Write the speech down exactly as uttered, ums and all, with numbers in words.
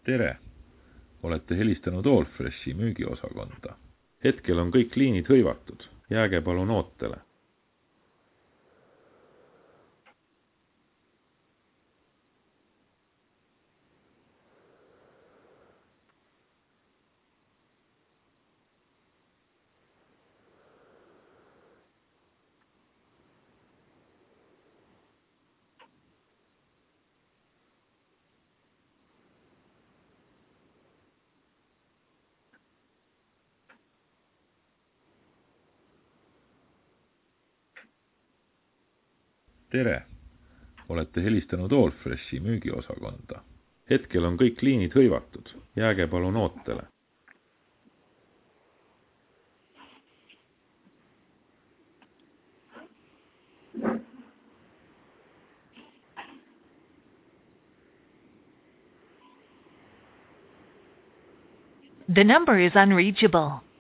tere! Olete helistanud Allfreshi müügiosakonda. Hetkel on kõik liinid hõivatud. Jääge palun ootele. Tere! Olete helistanud Allfreshi müügiosakonda. Hetkel on kõik liinid hõivatud. Jääge palun ootele. The number is unreachable.